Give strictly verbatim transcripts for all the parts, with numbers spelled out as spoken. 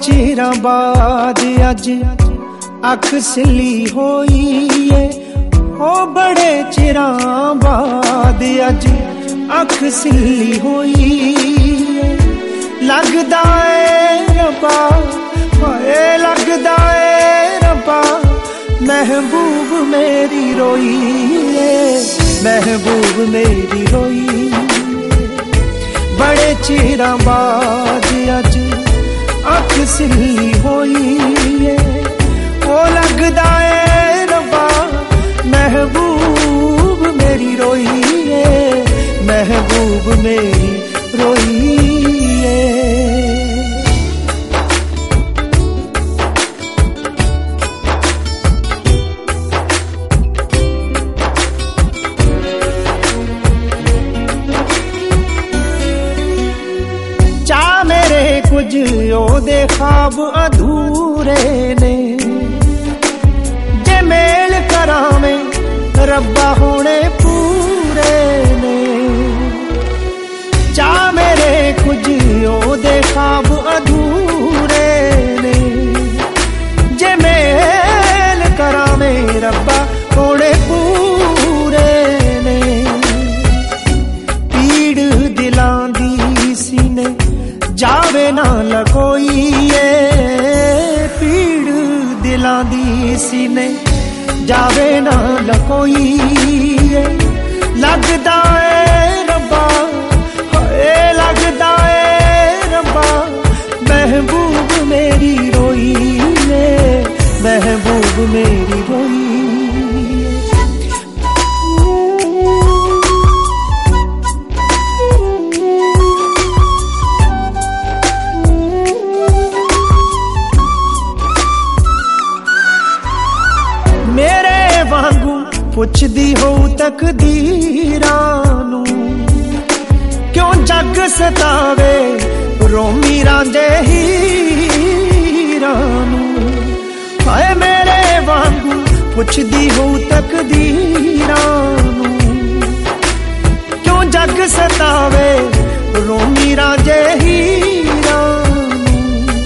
चिरां बाद अज अख सिली होई है, ओ बड़े चिरां बाद अज अख सिली होई है। लगदा है रब्बा, हाय लगदा है रब्बा, महबूब मेरी रोई है, महबूब मेरी रोई। बड़े चिरां बाद अज अख सिली होई है, ओ लगदा है रब्बा, महबूब मेरी रोई है, महबूब मेरी रोई है। कुछ ओदे ख्वाब अधूरे ने, जे मेल करावें रब्बा होने पूरे ने। चा मेरे कुछ ओदे ख्वाब अधूरे ने, जे मेल करावें रब्बा होने पूरे ने। पीड़ दिलां दी सीने जावे ना लगोई है, पीड़ दिलां दी सीने जावे ना लगोई है। लगदा है रब्बा, हाय लगदा है रब्बा, महबूब मेरी रोई है, महबूब मेरी रोई। पुछदी हो तकदीरां नू, क्यों जग सतावे रोमी रांझे हीरां नू। हाय मेरे वांगू पुछदी हो तकदीरां नू, क्यों जग सतावे रोमी रांझे हीरां नू।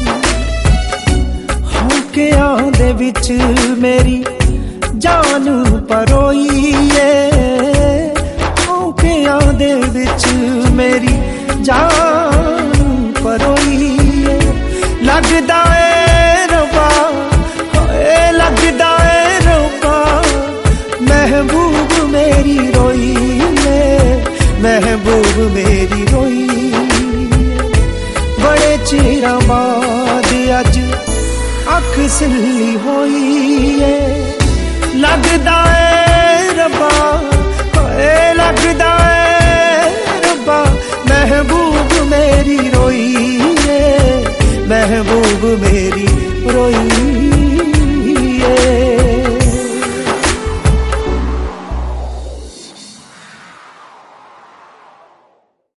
होके आंदे विच मेरी जान परोई है, औंकियां दे विच मेरी जान परोई है। लगदा है रब्बा, हाय लगदा है रब्बा, महबूब मेरी रोई है, महबूब मेरी रोई। बड़े चिरां बाद अज अख सिली होई है, लगदा है रब्बा, हाय लगदा है रब्बा, महबूब मेरी रोई है, महबूब मेरी रोई है।